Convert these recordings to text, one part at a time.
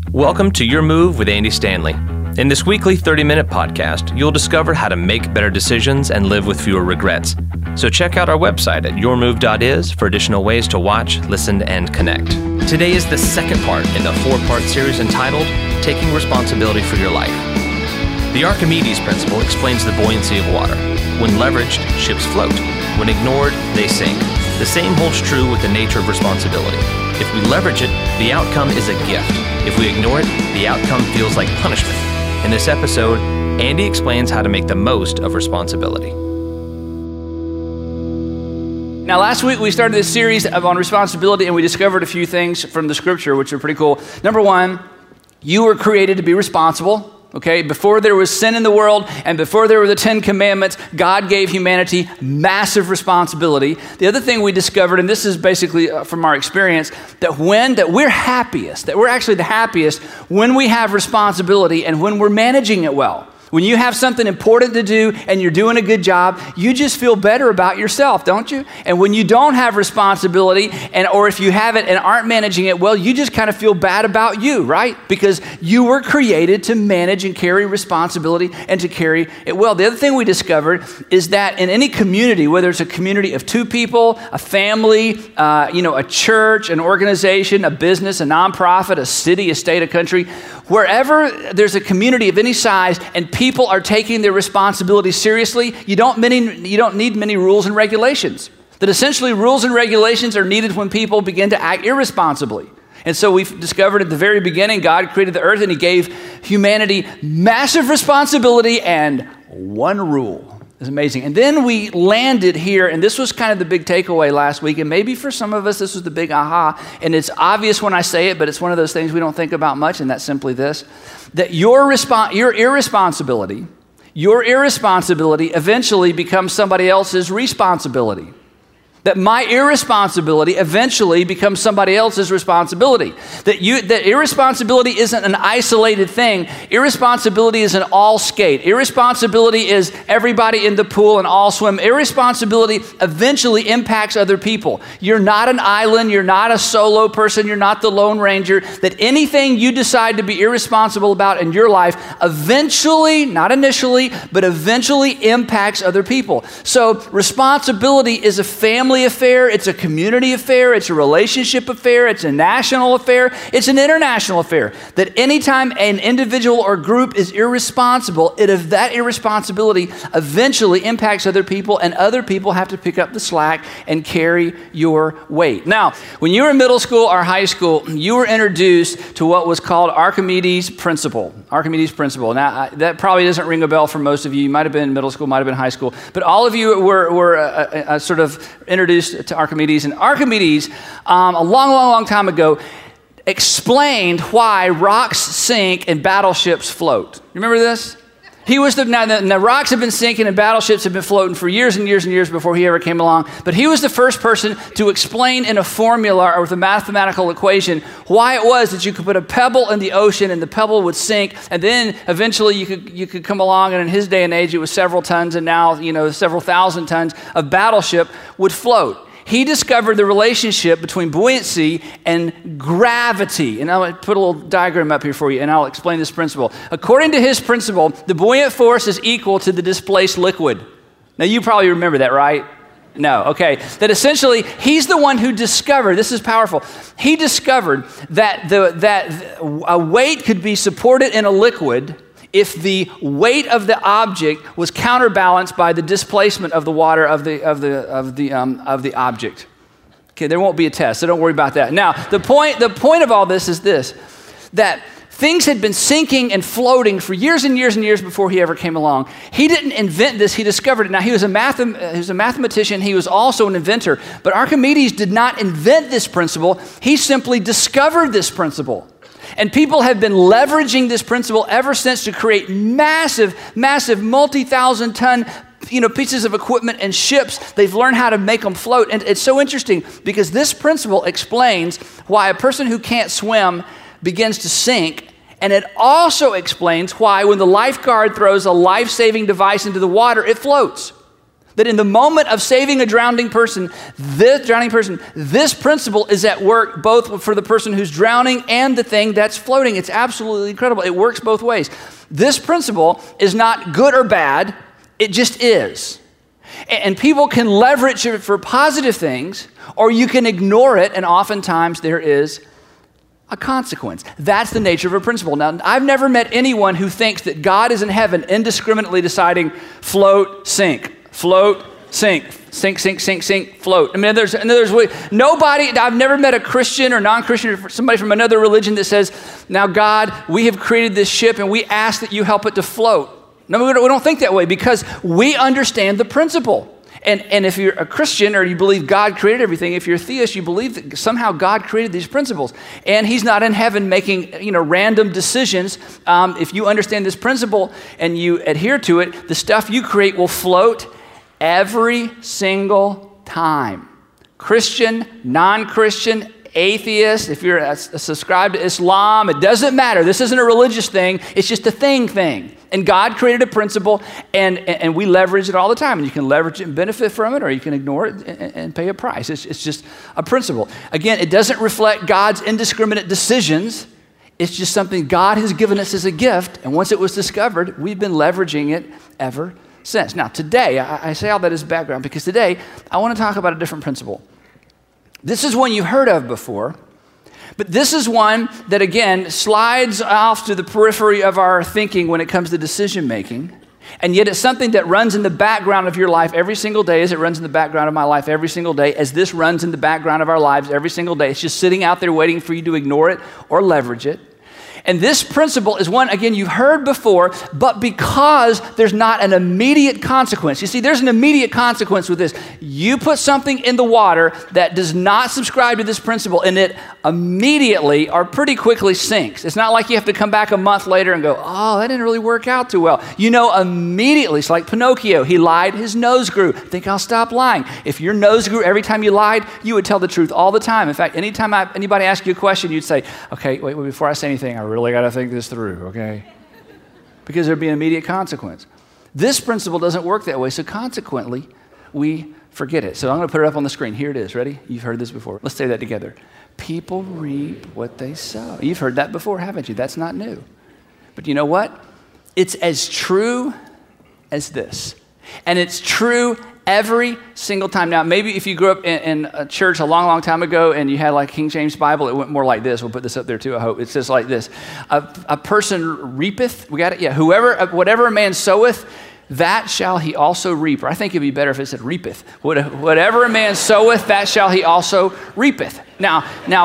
Welcome to Your Move with Andy Stanley. In this weekly 30-minute podcast, you'll discover how to make better decisions and live with fewer regrets. So check out our website at yourmove.is for additional ways to watch, listen, and connect. Today is the second part in the four-part series entitled Taking Responsibility for Your Life. The Archimedes principle explains the buoyancy of water. When leveraged, ships float. When ignored, they sink. The same holds true with the nature of responsibility. If we leverage it, the outcome is a gift. If we ignore it, the outcome feels like punishment. In this episode, Andy explains how to make the most of responsibility. Now, last week we started this series on responsibility, and we discovered a few things from the scripture, which are pretty cool. Number one, you were created to be responsible. Okay, before there was sin in the world and before there were the 10 commandments, God gave humanity massive responsibility. The other thing we discovered, and this is basically from our experience, that we're happiest, that we're actually the happiest when we have responsibility and when we're managing it well. When you have something important to do and you're doing a good job, you just feel better about yourself, don't you? And when you don't have responsibility, or if you have it and aren't managing it well, you just kind of feel bad about you, right? Because you were created to manage and carry responsibility and to carry it well. The other thing we discovered is that in any community, whether it's a community of two people, a family, a church, an organization, a business, a nonprofit, a city, a state, a country, wherever there's a community of any size and people are taking their responsibility seriously, you don't need many rules and regulations. That essentially rules and regulations are needed when people begin to act irresponsibly. And so we've discovered at the very beginning, God created the earth and he gave humanity massive responsibility and one rule. It's amazing. And then we landed here, and this was kind of the big takeaway last week, and maybe for some of us this was the big aha, and it's obvious when I say it, but it's one of those things we don't think about much, and that's simply this, that your irresponsibility eventually becomes somebody else's responsibility. That my irresponsibility eventually becomes somebody else's responsibility. That irresponsibility isn't an isolated thing. Irresponsibility is an all skate. Irresponsibility is everybody in the pool and all swim. Irresponsibility eventually impacts other people. You're not an island. You're not a solo person. You're not the Lone Ranger. That anything you decide to be irresponsible about in your life eventually, not initially, but eventually impacts other people. So responsibility is a family affair, it's a community affair, it's a relationship affair, it's a national affair, it's an international affair. That anytime an individual or group is irresponsible, that irresponsibility eventually impacts other people, and other people have to pick up the slack and carry your weight. Now, when you were in middle school or high school, you were introduced to what was called Archimedes' principle. Archimedes' principle. Now, that probably doesn't ring a bell for most of you. You might have been in middle school, might have been high school, but all of you were sort of introduced to Archimedes. And Archimedes, a long time ago, explained why rocks sink and battleships float. You remember this? Now rocks have been sinking and battleships have been floating for years and years and years before he ever came along. But he was the first person to explain in a formula or with a mathematical equation why it was that you could put a pebble in the ocean and the pebble would sink, and then eventually you could come along, and in his day and age it was several tons, and now several thousand tons of battleship would float. He discovered the relationship between buoyancy and gravity. And I'll put a little diagram up here for you, and I'll explain this principle. According to his principle, the buoyant force is equal to the displaced liquid. Now, you probably remember that, right? No, okay. That essentially, he's the one who discovered, this is powerful, he discovered that a weight could be supported in a liquid if the weight of the object was counterbalanced by the displacement of the water of the object. Okay, there won't be a test, so don't worry about that. Now, the point of all this is this, that things had been sinking and floating for years and years and years before he ever came along. He didn't invent this, he discovered it. Now, he was a mathematician, he was also an inventor, but Archimedes did not invent this principle, he simply discovered this principle. And people have been leveraging this principle ever since to create massive multi-thousand ton pieces of equipment and ships. They've learned how to make them float. And it's so interesting because this principle explains why a person who can't swim begins to sink. And it also explains why when the lifeguard throws a life-saving device into the water, it floats. That in the moment of saving a drowning person, this principle is at work both for the person who's drowning and the thing that's floating. It's absolutely incredible. It works both ways. This principle is not good or bad. It just is. And people can leverage it for positive things, or you can ignore it, and oftentimes there is a consequence. That's the nature of a principle. Now, I've never met anyone who thinks that God is in heaven indiscriminately deciding float, sink, float, sink, sink, sink, sink, sink, float. I mean, there's nobody, I've never met a Christian or non-Christian or somebody from another religion that says, now God, we have created this ship and we ask that you help it to float. No, we don't think that way because we understand the principle. And if you're a Christian or you believe God created everything, if you're a theist, you believe that somehow God created these principles. And he's not in heaven making, random decisions. If you understand this principle and you adhere to it, the stuff you create will float every single time. Christian, non-Christian, atheist, if you're a subscribed to Islam, it doesn't matter. This isn't a religious thing. It's just a thing. And God created a principle, and we leverage it all the time. And you can leverage it and benefit from it, or you can ignore it and pay a price. It's just a principle. Again, it doesn't reflect God's indiscriminate decisions. It's just something God has given us as a gift. And once it was discovered, we've been leveraging it ever since. Now, today, I say all that as background because today I want to talk about a different principle. This is one you've heard of before, but this is one that, again, slides off to the periphery of our thinking when it comes to decision making, and yet it's something that runs in the background of your life every single day as it runs in the background of my life every single day, as this runs in the background of our lives every single day. It's just sitting out there waiting for you to ignore it or leverage it. And this principle is one, again, you've heard before, but because there's not an immediate consequence. You see, there's an immediate consequence with this. You put something in the water that does not subscribe to this principle, and it immediately or pretty quickly sinks. It's not like you have to come back a month later and go, oh, that didn't really work out too well. You know immediately. It's like Pinocchio. He lied, his nose grew. Think I'll stop lying. If your nose grew every time you lied, you would tell the truth all the time. In fact, anytime anybody asks you a question, you'd say, okay, wait, before I say anything, I really got to think this through, okay? Because there'd be an immediate consequence. This principle doesn't work that way, so consequently, we forget it. So I'm going to put it up on the screen. Here it is. Ready? You've heard this before. Let's say that together. People reap what they sow. You've heard that before, haven't you? That's not new. But you know what? It's as true as this. And it's true every single time. Now, maybe if you grew up in a church a long, long time ago and you had like King James Bible, it went more like this. We'll put this up there too, I hope. It says like this. A person reapeth, we got it? Yeah, whatever a man soweth, that shall he also reap. Or I think it'd be better if it said reapeth. Whatever a man soweth, that shall he also reapeth. Now,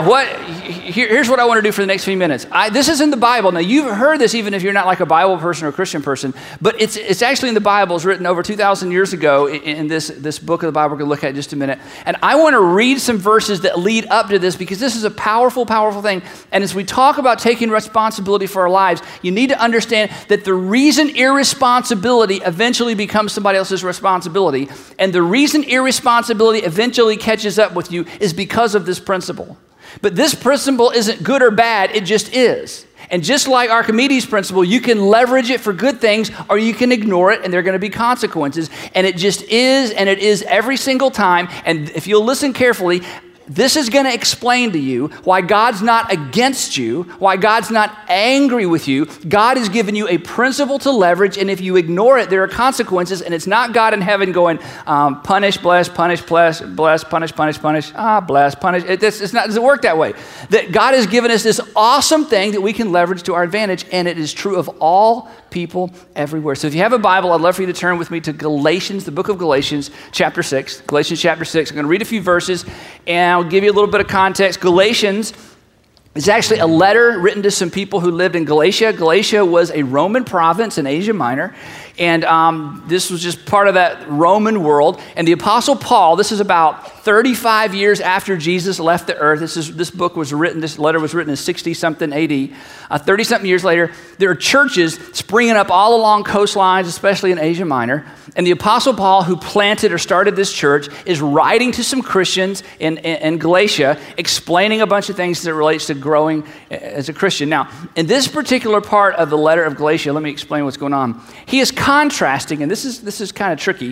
here's what I want to do for the next few minutes. This is in the Bible. Now, you've heard this even if you're not like a Bible person or a Christian person, but it's actually in the Bible. It's written over 2,000 years ago in this book of the Bible we're going to look at in just a minute. And I want to read some verses that lead up to this because this is a powerful, powerful thing. And as we talk about taking responsibility for our lives, you need to understand that the reason irresponsibility eventually becomes somebody else's responsibility, and the reason irresponsibility eventually catches up with you is because of this principle. But this principle isn't good or bad, it just is. And just like Archimedes' principle, you can leverage it for good things or you can ignore it and there are going to be consequences. And it just is, and it is every single time. And if you'll listen carefully, this is going to explain to you why God's not against you, why God's not angry with you. God has given you a principle to leverage, and if you ignore it, there are consequences, and it's not God in heaven going, punish, bless, punish, bless, punish, punish, punish, bless, punish. It doesn't work that way. That God has given us this awesome thing that we can leverage to our advantage, and it is true of all people everywhere. So if you have a Bible, I'd love for you to turn with me to Galatians, the book of Galatians, chapter 6. Galatians chapter 6. I'm going to read a few verses, and I'll give you a little bit of context. Galatians is actually a letter written to some people who lived in Galatia. Galatia was a Roman province in Asia Minor, and this was just part of that Roman world. And the Apostle Paul, this is about 35 years after Jesus left the earth. This letter was written in 60-something AD. 30-something years later, there are churches springing up all along coastlines, especially in Asia Minor. And the Apostle Paul, who planted or started this church, is writing to some Christians in Galatia, explaining a bunch of things that relates to growing as a Christian. Now, in this particular part of the letter of Galatia, let me explain what's going on. He is contrasting, and this is kind of tricky.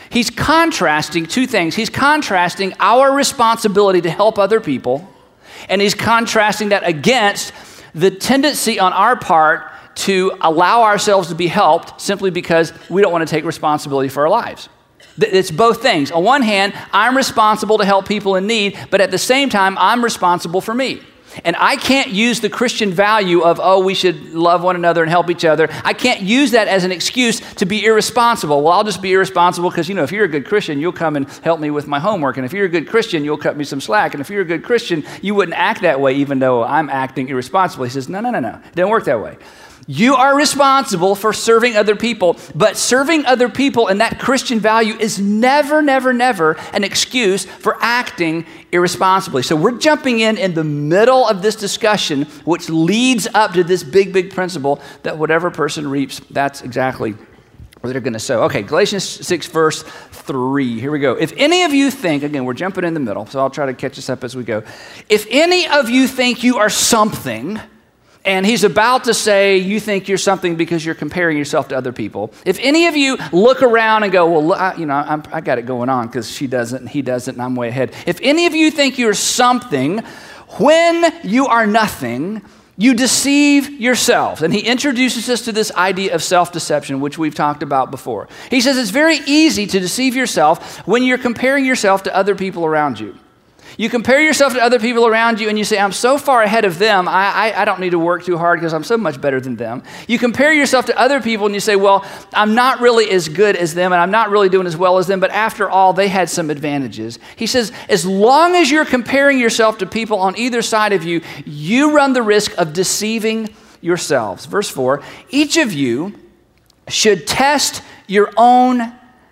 He's contrasting two things. He's contrasting our responsibility to help other people, and he's contrasting that against the tendency on our part to allow ourselves to be helped simply because we don't want to take responsibility for our lives. It's both things. On one hand, I'm responsible to help people in need, but at the same time, I'm responsible for me. And I can't use the Christian value of, we should love one another and help each other. I can't use that as an excuse to be irresponsible. Well, I'll just be irresponsible because, if you're a good Christian, you'll come and help me with my homework. And if you're a good Christian, you'll cut me some slack. And if you're a good Christian, you wouldn't act that way even though I'm acting irresponsibly. He says, no. It doesn't work that way. You are responsible for serving other people, but serving other people and that Christian value is never an excuse for acting irresponsibly. So we're jumping in the middle of this discussion, which leads up to this big principle that whatever person reaps, that's exactly what they're going to sow. Okay, Galatians 6, verse 3. Here we go. If any of you think, again, we're jumping in the middle, so I'll try to catch us up as we go. If any of you think you are something, and he's about to say you think you're something because you're comparing yourself to other people. If any of you look around and go, well, I got it going on because she doesn't and he doesn't and I'm way ahead. If any of you think you're something, when you are nothing, you deceive yourselves. And he introduces us to this idea of self-deception, which we've talked about before. He says it's very easy to deceive yourself when you're comparing yourself to other people around you. You compare yourself to other people around you and you say, I'm so far ahead of them, I don't need to work too hard because I'm so much better than them. You compare yourself to other people and you say, well, I'm not really as good as them and I'm not really doing as well as them, but after all, they had some advantages. He says, as long as you're comparing yourself to people on either side of you, you run the risk of deceiving yourselves. Verse 4, each of you should test your own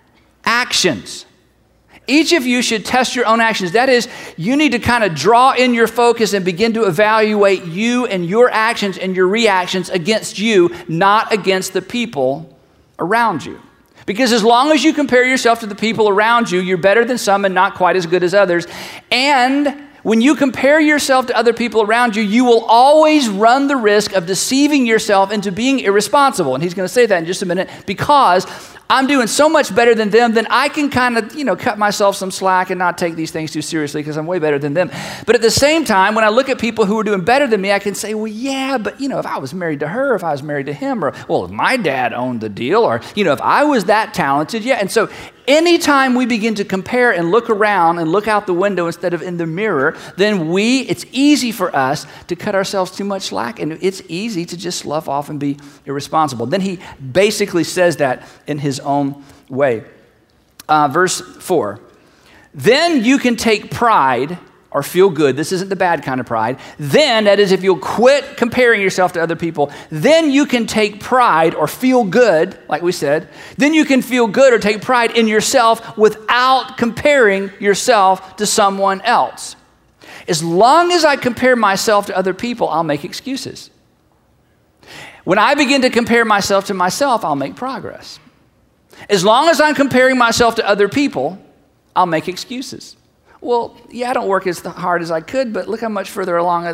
actions. Each of you should test your own actions. That is, you need to kind of draw in your focus and begin to evaluate you and your actions and your reactions against you, not against the people around you. Because as long as you compare yourself to the people around you, you're better than some and not quite as good as others. And when you compare yourself to other people around you, you will always run the risk of deceiving yourself into being irresponsible. And he's going to say that in just a minute, because I'm doing so much better than them, then I can kind of, cut myself some slack and not take these things too seriously because I'm way better than them. But at the same time, when I look at people who are doing better than me, I can say, well, yeah, but, if I was married to her, if I was married to him, or, well, if my dad owned the deal, or, if I was that talented, yeah. And so anytime we begin to compare and look around and look out the window instead of in the mirror, then it's easy for us to cut ourselves too much slack, and it's easy to just slough off and be irresponsible. Then he basically says that in his own way. Verse 4, then you can take pride or feel good. This isn't the bad kind of pride. Then, that is, if you'll quit comparing yourself to other people, then you can take pride or feel good, like we said. Then you can feel good or take pride in yourself without comparing yourself to someone else. As long as I compare myself to other people, I'll make excuses. When I begin to compare myself to myself, I'll make progress. As long as I'm comparing myself to other people, I'll make excuses. Well, yeah, I don't work as hard as I could, but look how much further along.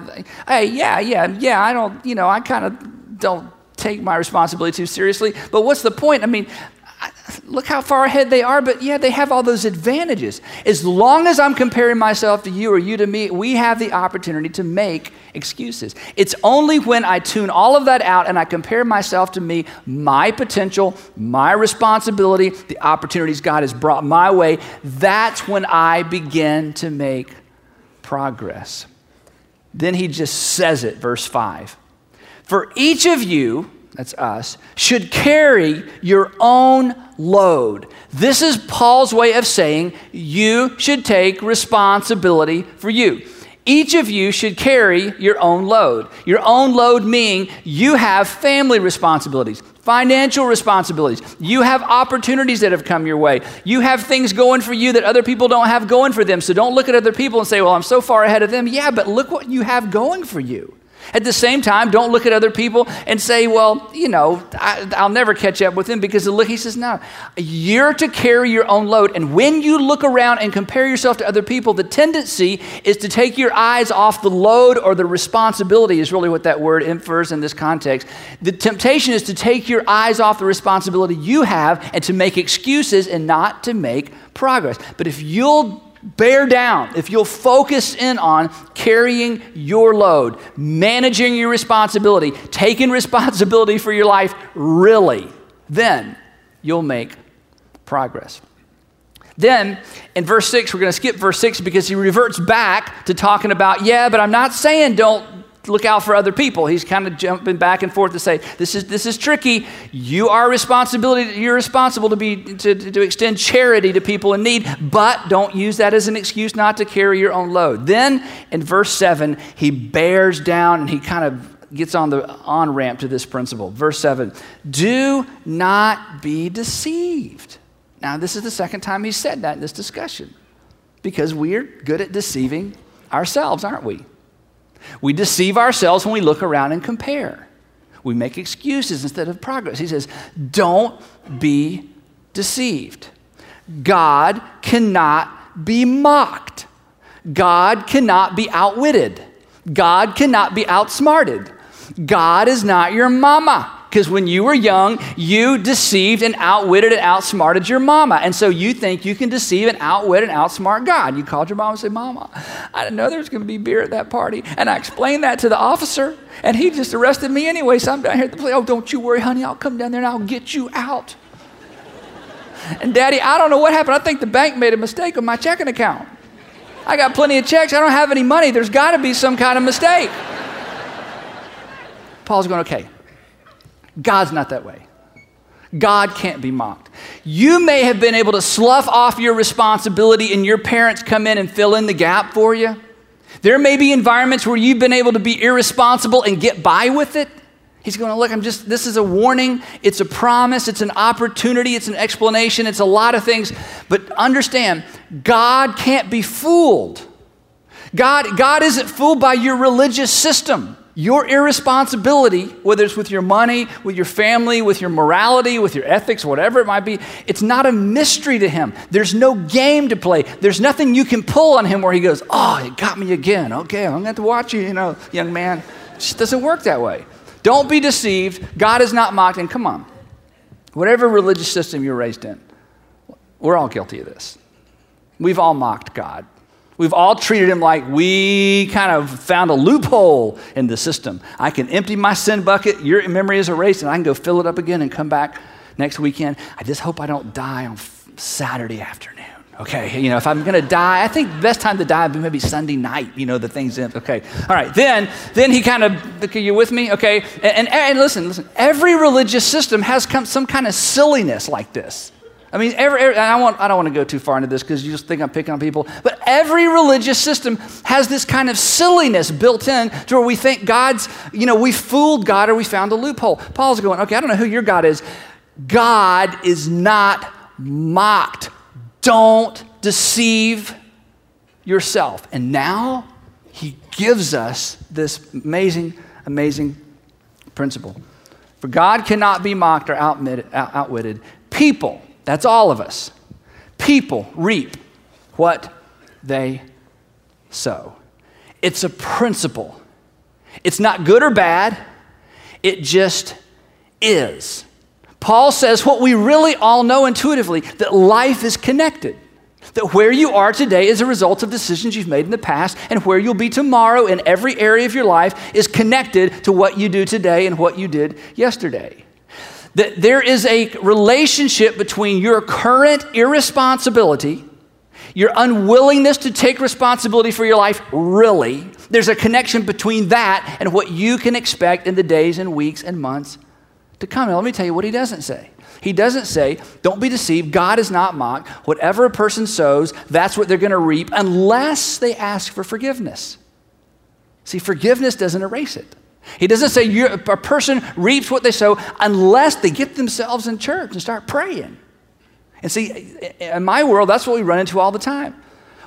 I don't, I kind of don't take my responsibility too seriously. But what's the point? I mean, look how far ahead they are, but yeah, they have all those advantages. As long as I'm comparing myself to you or you to me, we have the opportunity to make excuses. It's only when I tune all of that out and I compare myself to me, my potential, my responsibility, the opportunities God has brought my way, that's when I begin to make progress. Then he just says it, verse 5. For each of you, that's us, should carry your own load. This is Paul's way of saying you should take responsibility for you. Each of you should carry your own load. Your own load meaning you have family responsibilities, financial responsibilities. You have opportunities that have come your way. You have things going for you that other people don't have going for them. So don't look at other people and say, well, I'm so far ahead of them. Yeah, but look what you have going for you. At the same time, don't look at other people and say, well, I'll never catch up with him because look, he says, no, you're to carry your own load. And when you look around and compare yourself to other people, the tendency is to take your eyes off the load, or the responsibility is really what that word infers in this context. The temptation is to take your eyes off the responsibility you have and to make excuses and not to make progress. But if you'll bear down, if you'll focus in on carrying your load, managing your responsibility, taking responsibility for your life, really, then you'll make progress. Then in verse 6, we're going to skip verse 6 because he reverts back to talking about, but I'm not saying don't look out for other people. He's kind of jumping back and forth to say, this is tricky. You're responsible to extend charity to people in need, but don't use that as an excuse not to carry your own load. Then in verse 7, he bears down and he kind of gets on the on-ramp to this principle. Verse 7, do not be deceived. Now, this is the second time he said that in this discussion, because we're good at deceiving ourselves, aren't we? We deceive ourselves when we look around and compare. We make excuses instead of progress. He says, don't be deceived. God cannot be mocked. God cannot be outwitted. God cannot be outsmarted. God is not your mama. Because when you were young, you deceived and outwitted and outsmarted your mama. And so you think you can deceive and outwit and outsmart God. You called your mom and said, Mama, I didn't know there was going to be beer at that party. And I explained that to the officer, and he just arrested me anyway. So I'm down here at the police. Oh, don't you worry, honey. I'll come down there and I'll get you out. And Daddy, I don't know what happened. I think the bank made a mistake on my checking account. I got plenty of checks. I don't have any money. There's got to be some kind of mistake. Paul's going, okay. God's not that way. God can't be mocked. You may have been able to slough off your responsibility and your parents come in and fill in the gap for you. There may be environments where you've been able to be irresponsible and get by with it. He's going, look, this is a warning. It's a promise. It's an opportunity. It's an explanation. It's a lot of things. But understand, God can't be fooled. God isn't fooled by your religious system. Your irresponsibility, whether it's with your money, with your family, with your morality, with your ethics, whatever it might be, it's not a mystery to him. There's no game to play. There's nothing you can pull on him where he goes, oh, you got me again. Okay, I'm going to have to watch you, young man. It just doesn't work that way. Don't be deceived. God is not mocked. And come on, whatever religious system you're raised in, we're all guilty of this. We've all mocked God. We've all treated him like we kind of found a loophole in the system. I can empty my sin bucket, your memory is erased, and I can go fill it up again and come back next weekend. I just hope I don't die on Saturday afternoon. Okay, if I'm going to die, I think the best time to die would be maybe Sunday night, the things in. Okay, all right, then he kind of, okay, you with me? Okay, and listen, every religious system has some kind of silliness like this. I mean, I don't want to go too far into this because you just think I'm picking on people, but every religious system has this kind of silliness built in to where we think we fooled God or we found a loophole. Paul's going, okay, I don't know who your God is. God is not mocked. Don't deceive yourself. And now he gives us this amazing, amazing principle. For God cannot be mocked or outwitted. People, that's all of us. People reap what they sow. It's a principle. It's not good or bad. It just is. Paul says what we really all know intuitively, that life is connected. That where you are today is a result of decisions you've made in the past, and where you'll be tomorrow in every area of your life is connected to what you do today and what you did yesterday. That there is a relationship between your current irresponsibility, your unwillingness to take responsibility for your life, really. There's a connection between that and what you can expect in the days and weeks and months to come. Now, let me tell you what he doesn't say. He doesn't say, don't be deceived, God is not mocked. Whatever a person sows, that's what they're going to reap unless they ask for forgiveness. See, forgiveness doesn't erase it. He doesn't say a person reaps what they sow unless they get themselves in church and start praying. And see, in my world, that's what we run into all the time.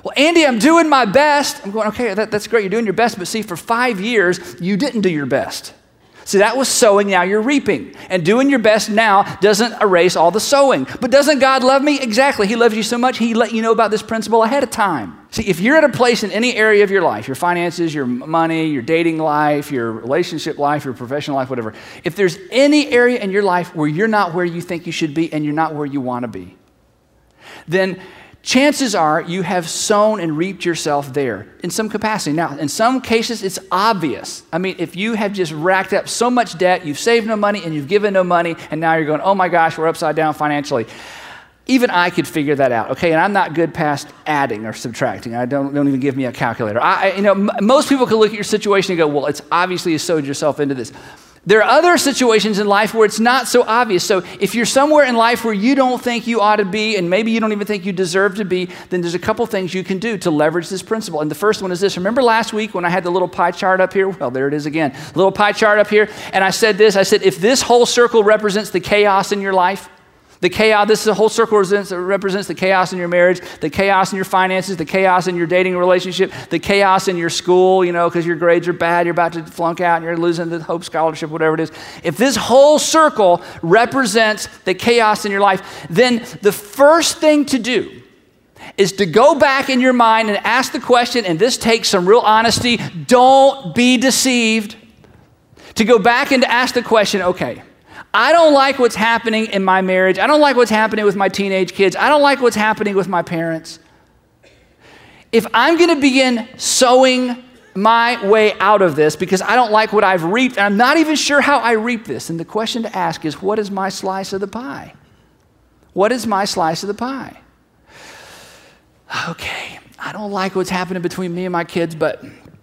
Well, Andy, I'm doing my best. I'm going, okay, that's great. You're doing your best. But see, for 5 years, you didn't do your best. See, that was sowing, now you're reaping. And doing your best now doesn't erase all the sowing. But doesn't God love me? Exactly. He loves you so much, he let you know about this principle ahead of time. See, if you're at a place in any area of your life, your finances, your money, your dating life, your relationship life, your professional life, whatever, if there's any area in your life where you're not where you think you should be and you're not where you want to be, then chances are you have sown and reaped yourself there in some capacity. Now, in some cases, it's obvious. I mean, if you have just racked up so much debt, you've saved no money and you've given no money, and now you're going, oh my gosh, we're upside down financially. Even I could figure that out, okay? And I'm not good past adding or subtracting. Don't even give me a calculator. Most people can look at your situation and go, well, it's obviously you sowed yourself into this. There are other situations in life where it's not so obvious. So if you're somewhere in life where you don't think you ought to be, and maybe you don't even think you deserve to be, then there's a couple things you can do to leverage this principle. And the first one is this. Remember last week when I had the little pie chart up here? Well, there it is again. Little pie chart up here. And I said this. I said, if this whole circle represents the chaos in your life, the chaos, this is a whole circle represents the chaos in your marriage, the chaos in your finances, the chaos in your dating relationship, the chaos in your school, because your grades are bad, you're about to flunk out, and you're losing the Hope Scholarship, whatever it is. If this whole circle represents the chaos in your life, then the first thing to do is to go back in your mind and ask the question, and this takes some real honesty, don't be deceived, to go back and to ask the question, okay, I don't like what's happening in my marriage. I don't like what's happening with my teenage kids. I don't like what's happening with my parents. If I'm going to begin sowing my way out of this because I don't like what I've reaped, and I'm not even sure how I reap this, and the question to ask is, what is my slice of the pie? What is my slice of the pie? Okay, I don't like what's happening between me and my kids, but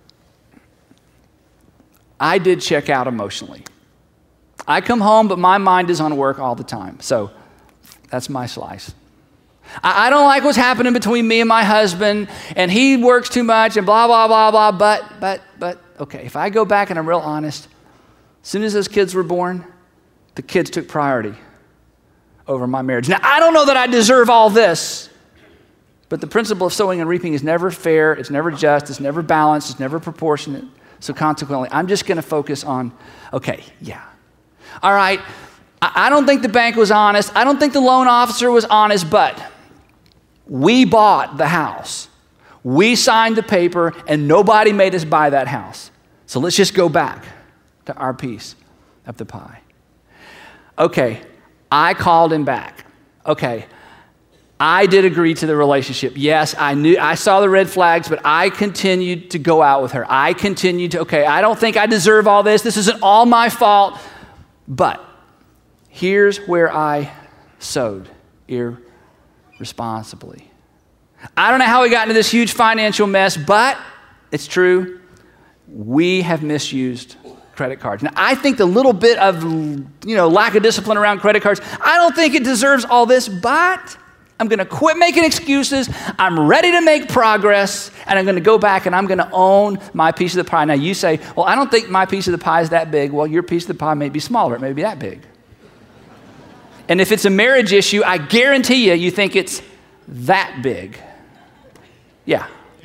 I did check out emotionally. I come home, but my mind is on work all the time. So that's my slice. I don't like what's happening between me and my husband, and he works too much and blah, blah, blah, blah. But, okay, if I go back and I'm real honest, as soon as those kids were born, the kids took priority over my marriage. Now, I don't know that I deserve all this, but the principle of sowing and reaping is never fair, it's never just, it's never balanced, it's never proportionate. So consequently, I'm just going to focus on, okay, yeah. All right, I don't think the bank was honest. I don't think the loan officer was honest, but we bought the house. We signed the paper, and nobody made us buy that house. So let's just go back to our piece of the pie. Okay, I called him back. Okay, I did agree to the relationship. Yes, I saw the red flags, but I continued to go out with her. I continued to, okay, I don't think I deserve all this. This isn't all my fault. But here's where I sowed irresponsibly. I don't know how we got into this huge financial mess, but it's true. We have misused credit cards. Now, I think the little bit of, lack of discipline around credit cards, I don't think it deserves all this, but I'm going to quit making excuses. I'm ready to make progress, and I'm going to go back and I'm going to own my piece of the pie. Now, you say, well, I don't think my piece of the pie is that big. Well, your piece of the pie may be smaller. It may be that big. And if it's a marriage issue, I guarantee you think it's that big. Yeah.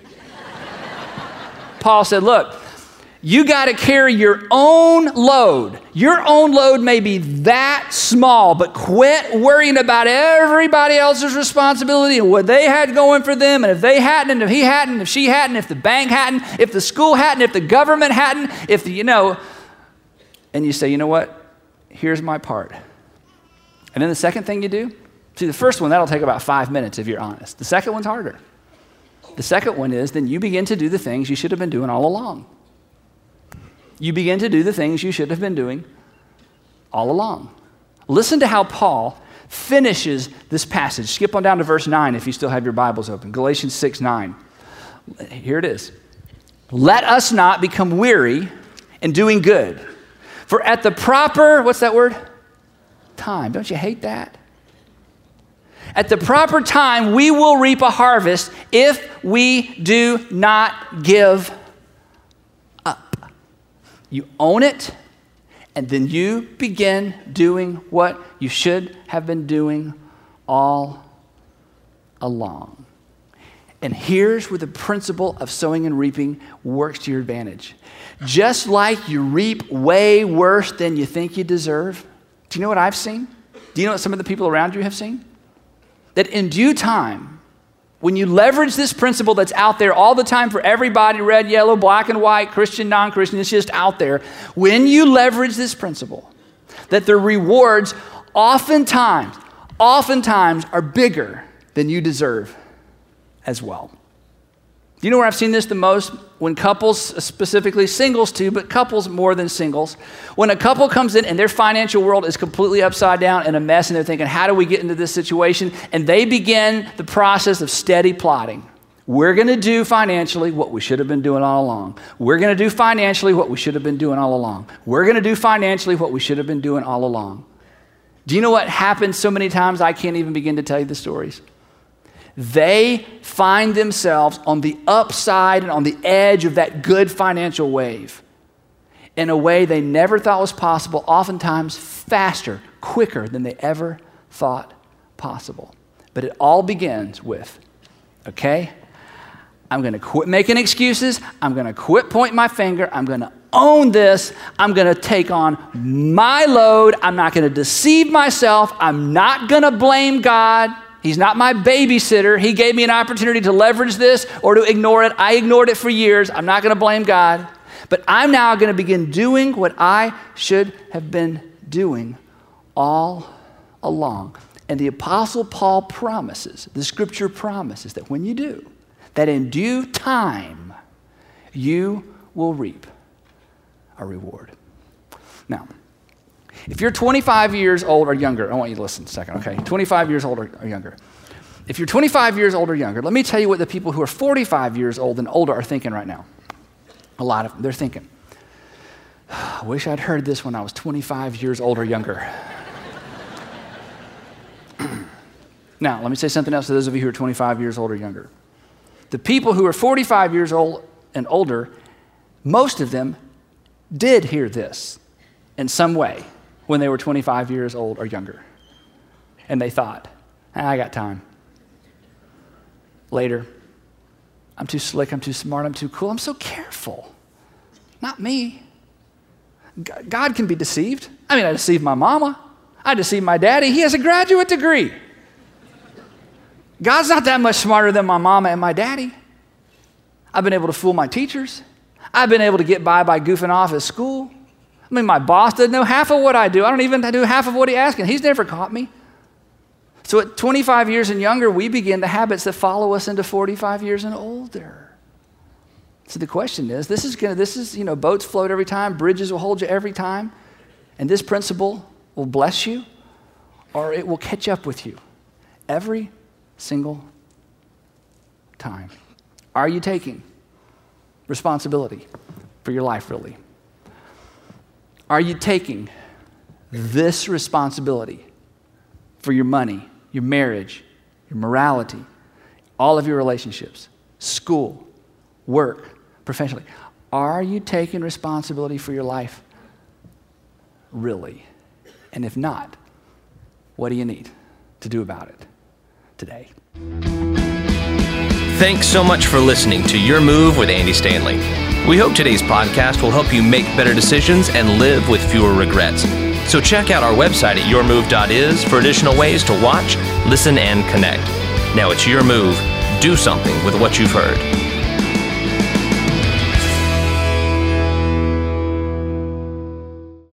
Paul said, look, you got to carry your own load. Your own load may be that small, but quit worrying about everybody else's responsibility and what they had going for them. And if they hadn't, and if he hadn't, if she hadn't, if the bank hadn't, if the school hadn't, if the government hadn't, and you say, you know what? Here's my part. And then the second thing you do, see, the first one, that'll take about 5 minutes if you're honest. The second one's harder. The second one is then you begin to do the things you should have been doing all along. You begin to do the things you should have been doing all along. Listen to how Paul finishes this passage. Skip on down to verse 9 if you still have your Bibles open. Galatians 6:9. Here it is. Let us not become weary in doing good. For at the proper, what's that word? Time. Don't you hate that? At the proper time, we will reap a harvest if we do not give up. You own it, and then you begin doing what you should have been doing all along. And here's where the principle of sowing and reaping works to your advantage. Just like you reap way worse than you think you deserve, do you know what I've seen? Do you know what some of the people around you have seen? That in due time, when you leverage this principle that's out there all the time for everybody, red, yellow, black and white, Christian, non-Christian, it's just out there. When you leverage this principle, that the rewards oftentimes are bigger than you deserve as well. Do you know where I've seen this the most? When couples, specifically singles too, but couples more than singles. When a couple comes in and their financial world is completely upside down and a mess, and they're thinking, how do we get into this situation? And they begin the process of steady plotting. We're going to do financially what we should have been doing all along. We're going to do financially what we should have been doing all along. We're going to do financially what we should have been doing all along. Do you know what happens so many times I can't even begin to tell you the stories? They find themselves on the upside and on the edge of that good financial wave in a way they never thought was possible, oftentimes faster, quicker than they ever thought possible. But it all begins with, okay, I'm going to quit making excuses. I'm going to quit pointing my finger. I'm going to own this. I'm going to take on my load. I'm not going to deceive myself. I'm not going to blame God. He's not my babysitter. He gave me an opportunity to leverage this or to ignore it. I ignored it for years. I'm not going to blame God. But I'm now going to begin doing what I should have been doing all along. And the Apostle Paul promises, the Scripture promises that when you do, that in due time, you will reap a reward. Now, if you're 25 years old or younger, I want you to listen a second, okay? 25 years old or younger. If you're 25 years old or younger, let me tell you what the people who are 45 years old and older are thinking right now. A lot of them, they're thinking, I wish I'd heard this when I was 25 years old or younger. Now, let me say something else to those of you who are 25 years old or younger. The people who are 45 years old and older, most of them did hear this in some way when they were 25 years old or younger. And they thought, I got time. Later, I'm too slick, I'm too smart, I'm too cool, I'm so careful. Not me. God can be deceived. I mean, I deceived my mama. I deceived my daddy. He has a graduate degree. God's not that much smarter than my mama and my daddy. I've been able to fool my teachers. I've been able to get by goofing off at school. I mean, my boss doesn't know half of what I do. I don't even do half of what he's asking. He's never caught me. So at 25 years and younger, we begin the habits that follow us into 45 years and older. So the question is, boats float every time, bridges will hold you every time, and this principle will bless you, or it will catch up with you every single time. Are you taking responsibility for your life, really? Are you taking this responsibility for your money, your marriage, your morality, all of your relationships, school, work, professionally? Are you taking responsibility for your life, really? And if not, what do you need to do about it today? Thanks so much for listening to Your Move with Andy Stanley. We hope today's podcast will help you make better decisions and live with fewer regrets. So check out our website at yourmove.is for additional ways to watch, listen, and connect. Now it's your move. Do something with what you've heard.